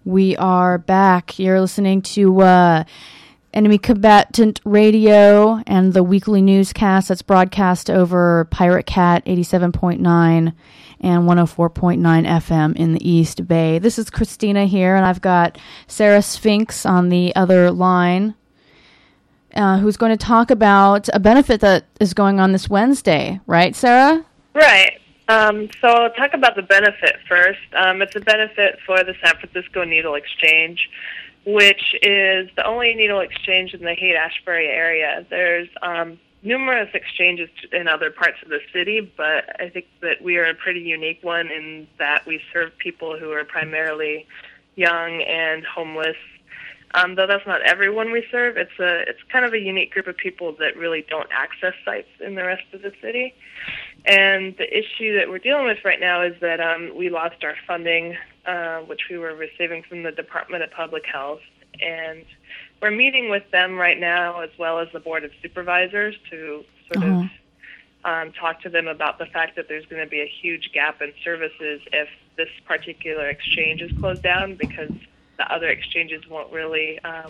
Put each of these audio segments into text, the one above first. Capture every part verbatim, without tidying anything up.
We are back. You're listening to uh, Enemy Combatant Radio and the weekly newscast that's broadcast over Pirate Cat eighty-seven point nine and one oh four point nine F M in the East Bay. This is Christina here, and I've got Sarah Sphinx on the other line, uh, who's going to talk about a benefit that is going on this Wednesday. Right, Sarah? Right. Um, so I'll talk about the benefit first. Um, it's a benefit for the San Francisco Needle Exchange, which is the only needle exchange in the Haight-Ashbury area. There's um, numerous exchanges in other parts of the city, but I think that we are a pretty unique one in that we serve people who are primarily young and homeless. Um, though that's not everyone we serve, it's a it's kind of a unique group of people that really don't access sites in the rest of the city. And the issue that we're dealing with right now is that um, we lost our funding, uh, which we were receiving from the Department of Public Health. And we're meeting with them right now, as well as the Board of Supervisors, to sort uh-huh. of um, talk to them about the fact that there's going to be a huge gap in services if this particular exchange is closed down, because the other exchanges won't really um,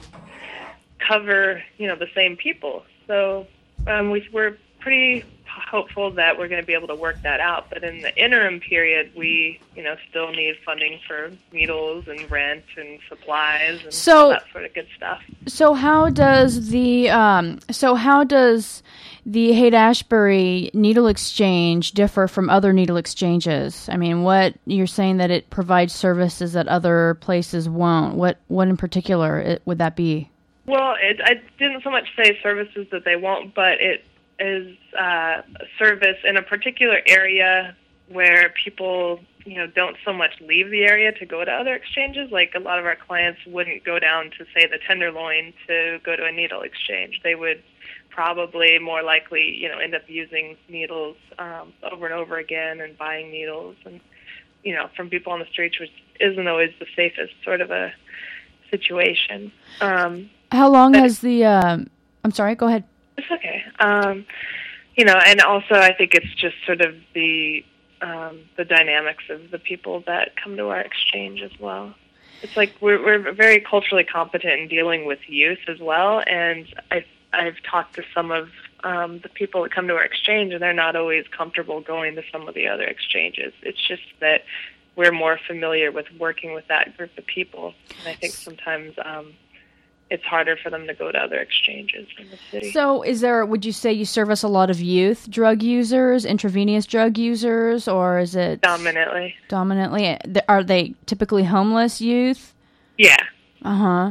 cover, you know, the same people. So um, we, we're pretty hopeful that we're going to be able to work that out. But in the interim period, we, you know, still need funding for needles and rent and supplies and so, all that sort of good stuff. So how does the um, so how does the Haight-Ashbury Needle Exchange differ from other needle exchanges? I mean, what you're saying that it provides services that other places won't. What what in particular it, would that be? Well, it, I didn't so much say services that they won't, but it is uh, a service in a particular area where people, you know, don't so much leave the area to go to other exchanges. Like a lot of our clients wouldn't go down to, say, the Tenderloin to go to a needle exchange. They would probably more likely, you know, end up using needles um, over and over again and buying needles and, you know, from people on the streets, which isn't always the safest sort of a situation. Um, How long has the, um, I'm sorry, go ahead. It's okay. Um, you know, and also I think it's just sort of the um, the dynamics of the people that come to our exchange as well. It's like we're we're very culturally competent in dealing with youth as well, and I've, I've talked to some of um, the people that come to our exchange, and they're not always comfortable going to some of the other exchanges. It's just that we're more familiar with working with that group of people, and I think sometimes um, it's harder for them to go to other exchanges in the city. So is there, would you say you service a lot of youth drug users, intravenous drug users, or is it? Dominantly. Dominantly. Are they typically homeless youth? Yeah. Uh-huh.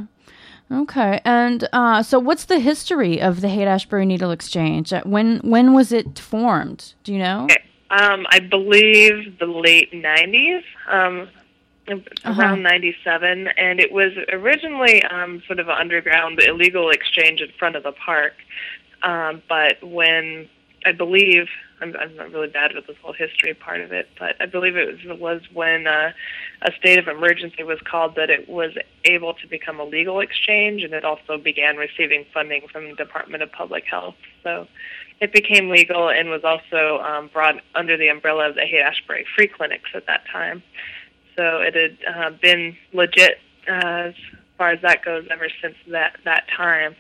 Okay. And uh, so what's the history of the Haight-Ashbury Needle Exchange? When when was it formed? Do you know? Okay. Um, I believe the late nineties. Um Uh-huh. around ninety-seven, and it was originally um, sort of an underground illegal exchange in front of the park. Um, but when, I believe, I'm, I'm not really bad with this whole history part of it, but I believe it was, was when uh, a state of emergency was called that it was able to become a legal exchange, and it also began receiving funding from the Department of Public Health. So it became legal and was also um, brought under the umbrella of the Haight-Ashbury Free Clinics at that time. So it had uh, been legit uh, as far as that goes ever since that, that time.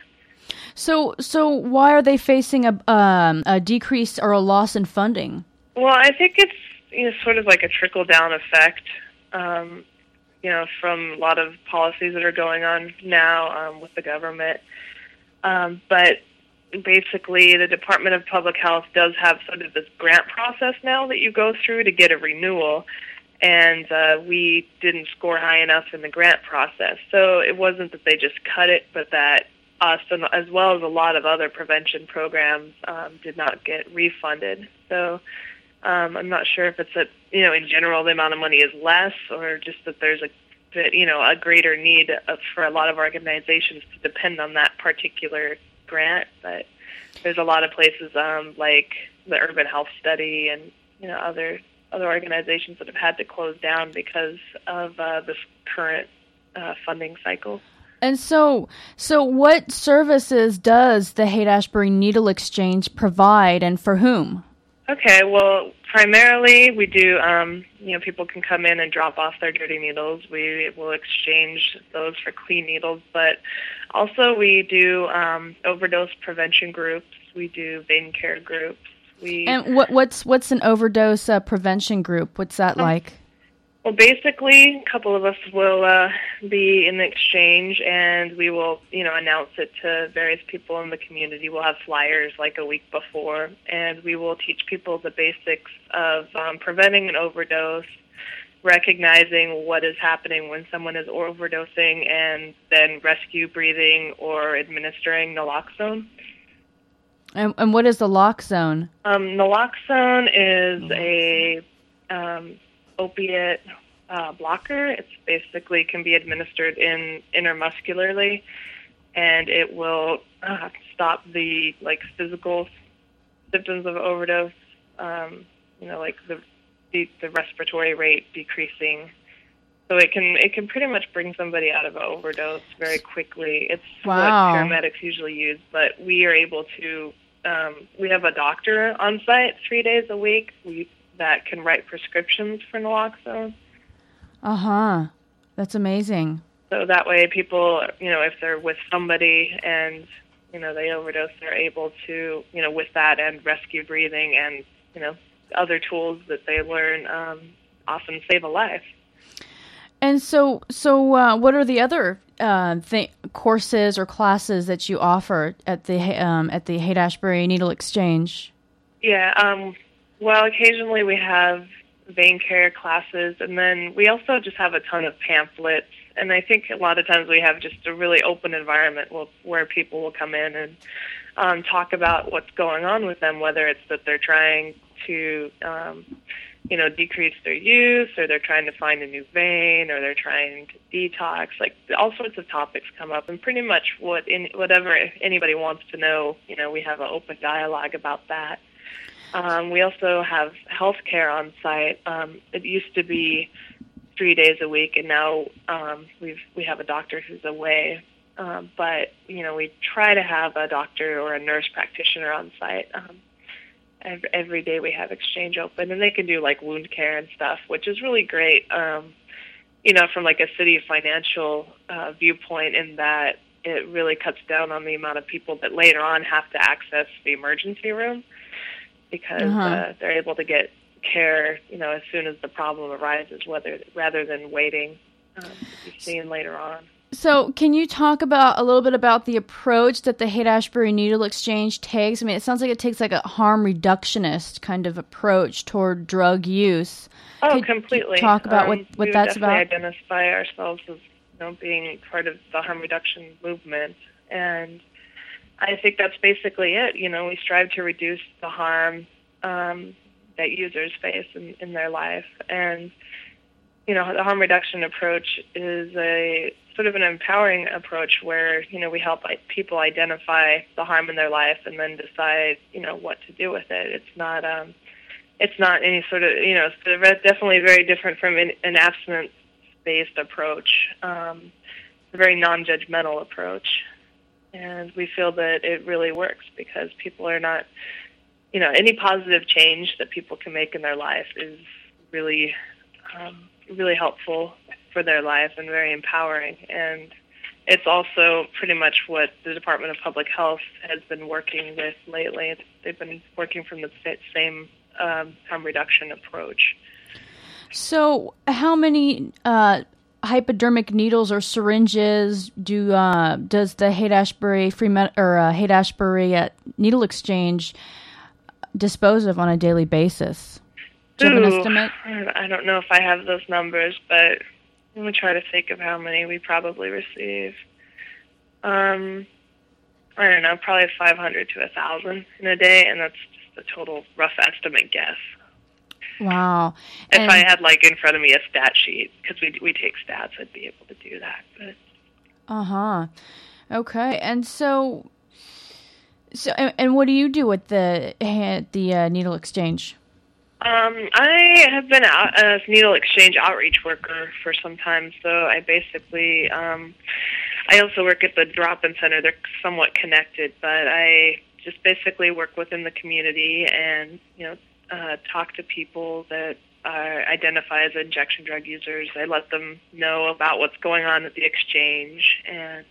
So so why are they facing a um, a decrease or a loss in funding? Well, I think it's, you know, sort of like a trickle-down effect, um, you know, from a lot of policies that are going on now um, with the government. Um, but basically, the Department of Public Health does have sort of this grant process now that you go through to get a renewal. And uh, we didn't score high enough in the grant process. So it wasn't that they just cut it, but that us, and as well as a lot of other prevention programs, um, did not get refunded. So um, I'm not sure if it's that, you know, in general the amount of money is less, or just that there's a, that, you know, a greater need of, for a lot of organizations to depend on that particular grant. But there's a lot of places um, like the Urban Health Study and, you know, other other organizations that have had to close down because of uh, this current uh, funding cycle. And so, so what services does the Haight-Ashbury Needle Exchange provide, and for whom? Okay, well, primarily, we do, um, you know, people can come in and drop off their dirty needles. We will exchange those for clean needles, but also we do um, overdose prevention groups. We do vein care groups. We And what, what's what's an overdose uh, prevention group? What's that um, like? Well, basically, a couple of us will uh, be in the exchange, and we will, you know, announce it to various people in the community. We'll have flyers like a week before, and we will teach people the basics of um, preventing an overdose, recognizing what is happening when someone is overdosing, and then rescue breathing or administering naloxone. And, and what is the lock zone? Um, naloxone is a um, opiate uh, blocker. It's basically can be administered in intermuscularly, and it will uh, stop the like physical symptoms of overdose. Um, you know, like the, the the respiratory rate decreasing. So it can it can pretty much bring somebody out of an overdose very quickly. It's Wow. what paramedics usually use, but we are able to. Um, we have a doctor on site three days a week we, that can write prescriptions for naloxone. Uh-huh. That's amazing. So that way people, you know, if they're with somebody and, you know, they overdose, they're able to, you know, with that and rescue breathing and, you know, other tools that they learn um, often save a life. And so, so uh, what are the other uh, th- courses or classes that you offer at the um, at the Haight-Ashbury Needle Exchange? Yeah, um, well, occasionally we have vein care classes, and then we also just have a ton of pamphlets. And I think a lot of times we have just a really open environment where, where people will come in and um, talk about what's going on with them, whether it's that they're trying to um, you know, decrease their use, or they're trying to find a new vein, or they're trying to detox. Like, all sorts of topics come up, and pretty much what in, whatever anybody wants to know, you know, we have an open dialogue about that. Um, we also have health care on site. Um, it used to be three days a week, and now um, we've we have a doctor who's away. Um, but you know, we try to have a doctor or a nurse practitioner on site. Um, every, every day we have exchange open, and they can do like wound care and stuff, which is really great. Um, you know, from like a city financial uh, viewpoint, in that it really cuts down on the amount of people that later on have to access the emergency room, because uh-huh. uh, they're able to get care, you know, as soon as the problem arises, whether rather than waiting um, to be seen later on. So can you talk about a little bit about the approach that the Haight-Ashbury Needle Exchange takes? I mean, it sounds like it takes like a harm reductionist kind of approach toward drug use. Oh, Could completely. You talk about um, what, what we that's about? We identify ourselves as, you know, being part of the harm reduction movement, and I think that's basically it. You know, we strive to reduce the harm um, that users face in, in their life, and you know, the harm reduction approach is a sort of an empowering approach where, you know, we help people identify the harm in their life and then decide, you know, what to do with it. It's not, um, it's not any sort of, you know, it's definitely very different from an, an abstinence-based approach. Um, it's a very non-judgmental approach, and we feel that it really works because people are not, you know, any positive change that people can make in their life is really, um, really helpful for their life and very empowering. And it's also pretty much what the Department of Public Health has been working with lately. They've been working from the same um, harm reduction approach. So how many uh, hypodermic needles or syringes do uh, does the Haight-Ashbury Free Med- or uh, Haight-Ashbury uh, Needle Exchange dispose of on a daily basis? Do you have an Ooh, estimate? I don't know if I have those numbers, but let me try to think of how many we probably receive. Um, I don't know, probably five hundred to one thousand in a day, and that's just a total rough estimate guess. Wow. If and, I had, like, in front of me a stat sheet, because we, we take stats, I'd be able to do that. But. Uh-huh. Okay, and so, so and, and what do you do with the, the uh, needle exchange? Um, I have been out as needle exchange outreach worker for some time, so I basically, um, I also work at the drop-in center. They're somewhat connected, but I just basically work within the community and, you know, uh, talk to people that uh, identify as injection drug users. I let them know about what's going on at the exchange, and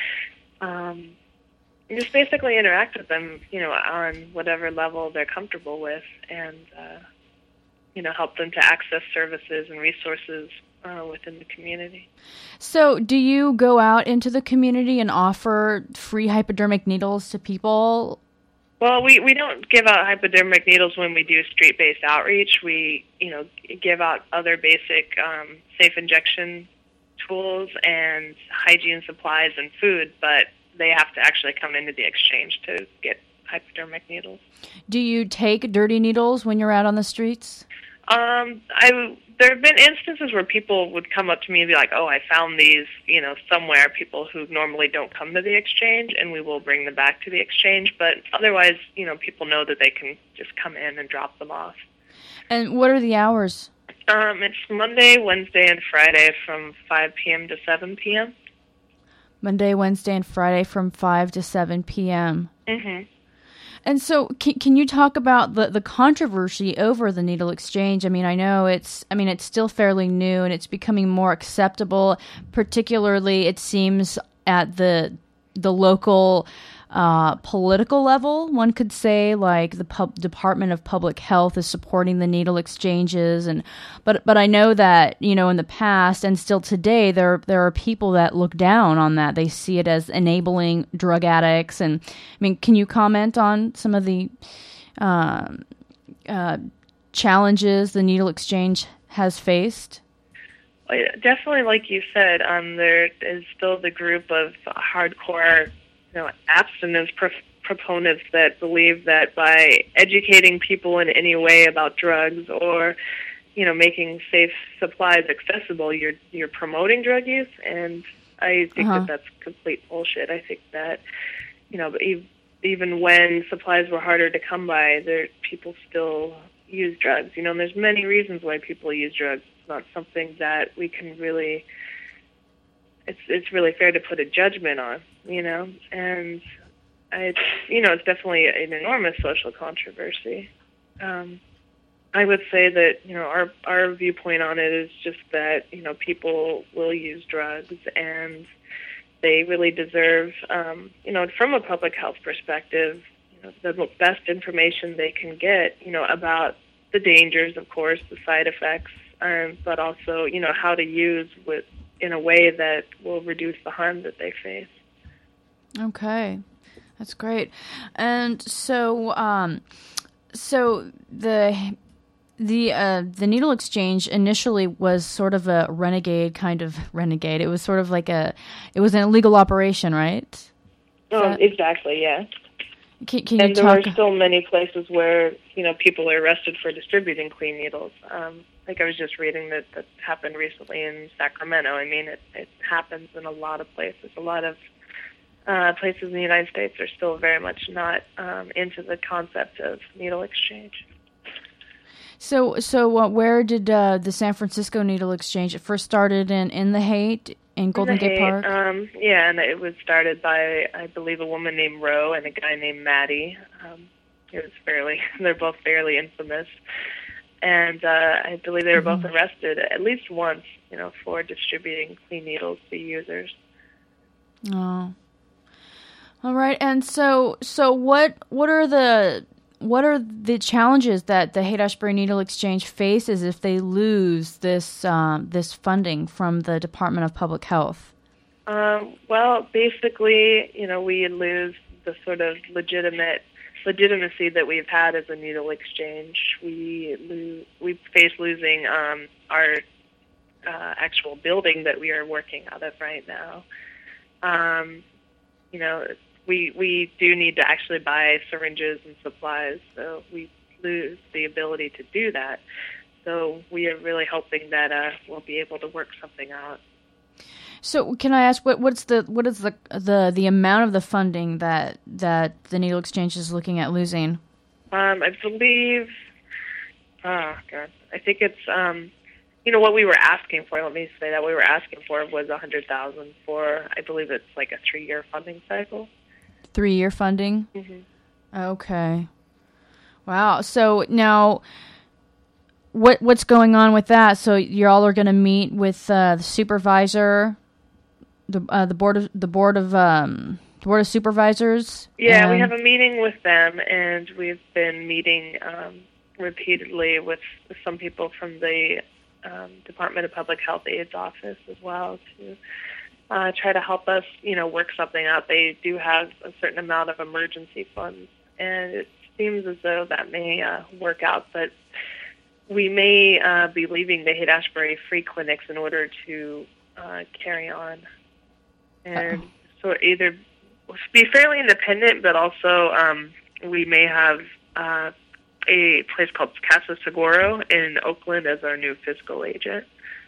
um, just basically interact with them, you know, on whatever level they're comfortable with, and uh, you know, help them to access services and resources uh, within the community. So, do you go out into the community and offer free hypodermic needles to people? Well, we, we don't give out hypodermic needles when we do street-based outreach. We, you know, give out other basic um, safe injection tools and hygiene supplies and food, but they have to actually come into the exchange to get hypodermic needles. Do you take dirty needles when you're out on the streets? Um, I there have been instances where people would come up to me and be like, "Oh, I found these, you know, somewhere." People who normally don't come to the exchange, and we will bring them back to the exchange. But otherwise, you know, people know that they can just come in and drop them off. And what are the hours? Um, it's Monday, Wednesday, and Friday from five p.m. to seven p.m. Monday, Wednesday, and Friday from five to seven p.m. Mm-hmm. And so can, can you talk about the, the controversy over the needle exchange? I mean, I know it's, I mean, it's still fairly new and it's becoming more acceptable, particularly it seems at the, the local uh, political level. One could say like the pub, Department of Public Health is supporting the needle exchanges. And, but, but I know that, you know, in the past and still today, there, there are people that look down on that. They see it as enabling drug addicts. And I mean, can you comment on some of the um, uh, challenges the needle exchange has faced? Well, definitely, like you said, um, there is still the group of hardcore, you know, abstinence pro- proponents that believe that by educating people in any way about drugs or, you know, making safe supplies accessible, you're you're promoting drug use, and I think uh-huh. that that's complete bullshit. I think that, you know, even when supplies were harder to come by, there people still use drugs. You know, and there's many reasons why people use drugs. It's not something that we can really. It's it's really fair to put a judgment on, you know, and it's you know it's definitely an enormous social controversy. Um, I would say that you know our our viewpoint on it is just that you know people will use drugs and they really deserve um, you know from a public health perspective you know, the best information they can get you know about the dangers, of course, the side effects, um, but also you know how to use with. in a way that will reduce the harm that they face. Okay, that's great. And so, um, so the the uh, the needle exchange initially was sort of a renegade kind of renegade. It was sort of like a, it was an illegal operation, right? Oh, that, exactly. Yeah. Can, can and you there talk? are still many places where you know people are arrested for distributing clean needles. Um, Like I was just reading that that happened recently in Sacramento. I mean, it, it happens in a lot of places. A lot of uh, places in the United States are still very much not um, into the concept of needle exchange. So, so uh, where did uh, the San Francisco needle exchange? It first started in, in the Haight, in Golden in the Gate Haight, Park? Um, yeah, and it was started by, I believe, a woman named Roe and a guy named Maddie. Um, it was fairly, they're both fairly infamous. And uh, I believe they were both arrested at least once, you know, for distributing clean needles to users. Oh, all right. And so, so what? What are the what are the challenges that the Haight-Ashbury Needle Exchange faces if they lose this um, this funding from the Department of Public Health? Um, well, basically, you know, we lose the sort of legitimate. legitimacy that we've had as a needle exchange. We lose, we face losing um, our uh, actual building that we are working out of right now. Um, you know, we we do need to actually buy syringes and supplies, so we lose the ability to do that. So we are really hoping that uh, we'll be able to work something out. So, can I ask what what's the what is the the the amount of the funding that that the needle exchange is looking at losing? Um, I believe, oh god, I think it's um, you know what we were asking for. Let me say that we were asking for was a hundred thousand for. I believe it's like a three-year funding cycle. Three-year funding. Mm-hmm. Okay. Wow. So now, what what's going on with that? So you all are going to meet with uh, the supervisor, the uh, the board of the board of um, the board of supervisors. Yeah, we have a meeting with them, and we've been meeting um, repeatedly with some people from the um, Department of Public Health Aide's office as well to uh, try to help us, you know, work something out. They do have a certain amount of emergency funds, and it seems as though that may uh, work out, but we may uh, be leaving the Haight-Ashbury free clinics in order to uh, carry on. And Uh-oh. so either be fairly independent, but also um, we may have uh, a place called Casa Seguro in Oakland as our new fiscal agent.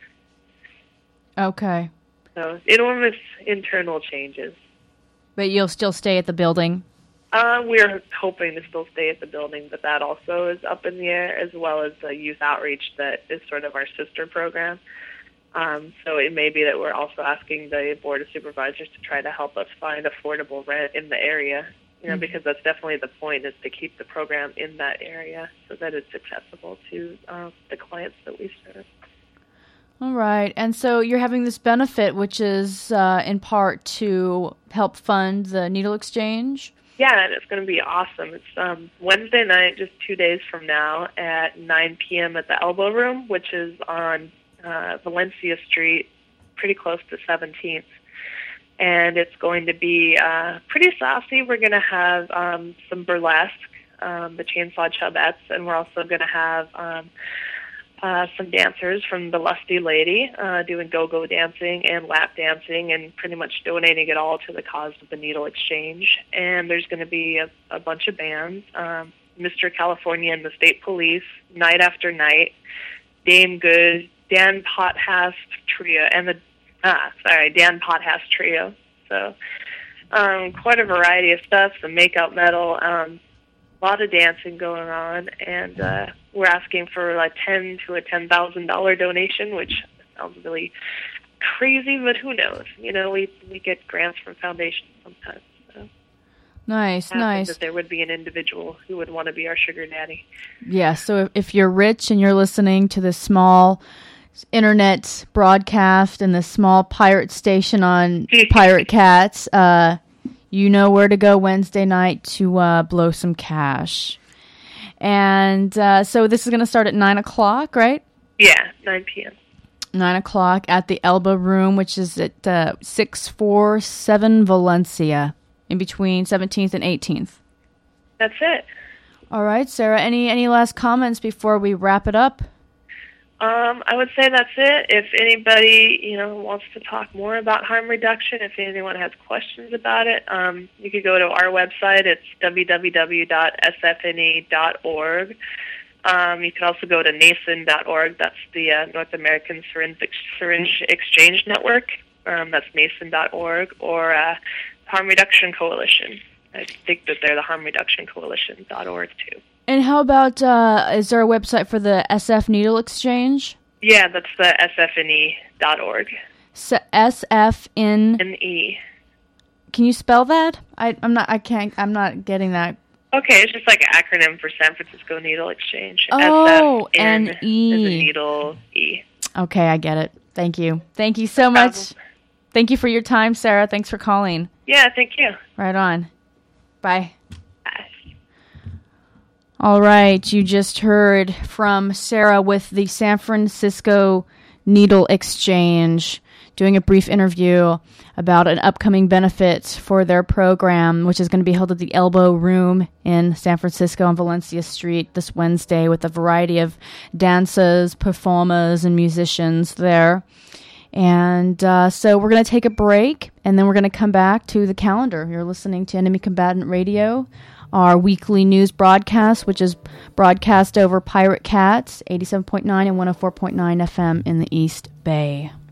Okay. So enormous internal changes. But you'll still stay at the building? Uh, we're hoping to still stay at the building, but that also is up in the air, as well as the youth outreach that is sort of our sister program. Um, so it may be that we're also asking the Board of Supervisors to try to help us find affordable rent in the area, you know, mm-hmm. because that's definitely the point, is to keep the program in that area so that it's accessible to uh, the clients that we serve. All right. And so you're having this benefit, which is uh, in part to help fund the needle exchange? Yeah, and it's going to be awesome. It's um, Wednesday night, just two days from now, at nine p.m. at the Elbow Room, which is on uh, Valencia Street, pretty close to seventeenth. And it's going to be uh, pretty saucy. We're going to have um, some burlesque, um, the Chainsaw Chubettes, and we're also going to have um, uh, some dancers from the Lusty Lady uh, doing go-go dancing and lap dancing, and pretty much donating it all to the cause of the needle exchange. And there's going to be a, a bunch of bands, um, Mister California and the State Police, Night After Night, Dame Good, Dan Pothast Trio, and the ah sorry Dan Pothast Trio. So um, quite a variety of stuff. Some make-up metal. Um, A lot of dancing going on, and uh, we're asking for like ten to a ten thousand dollar donation, which sounds really crazy, but who knows? You know, we we get grants from foundations sometimes. So. Nice, nice. That there would be an individual who would want to be our sugar daddy. Yeah. So if you're rich and you're listening to this small internet broadcast and this small pirate station on Pirate Cats, uh, you know where to go Wednesday night to uh, blow some cash. And uh, so this is going to start at nine o'clock, right? Yeah, nine p.m. nine o'clock at the Elbow Room, which is at uh, six forty-seven Valencia, in between seventeenth and eighteenth. That's it. All right, Sarah, any, any last comments before we wrap it up? Um, I would say that's it. If anybody, you know, wants to talk more about harm reduction, if anyone has questions about it, um, you could go to our website. It's w w w dot s f n e dot org. Um, you can also go to N A S N dot org. That's the uh, North American Syringe, Syringe Exchange Network. Um, that's N A S N dot org, or uh, Harm Reduction Coalition. I think that they're the Harm Reduction Coalition dot org too. And how about, uh, is there a website for the S F Needle Exchange? Yeah, that's the S F N E dot org. So S F N E. Can you spell that? I, I'm not. I can't. I'm not getting that. Okay, it's just like an acronym for San Francisco Needle Exchange. Oh, S F N N E. is a needle E. Okay, I get it. Thank you. Thank you so No much. problem. Thank you for your time, Sarah. Thanks for calling. Yeah, thank you. Right on. Bye. Bye. All right, you just heard from Sarah with the San Francisco Needle Exchange, doing a brief interview about an upcoming benefit for their program, which is going to be held at the Elbow Room in San Francisco on Valencia Street this Wednesday, with a variety of dancers, performers, and musicians there. And uh, so we're going to take a break, and then we're going to come back to the calendar. You're listening to Enemy Combatant Radio, our weekly news broadcast, which is broadcast over Pirate Cats, eighty-seven point nine and one oh four point nine F M in the East Bay.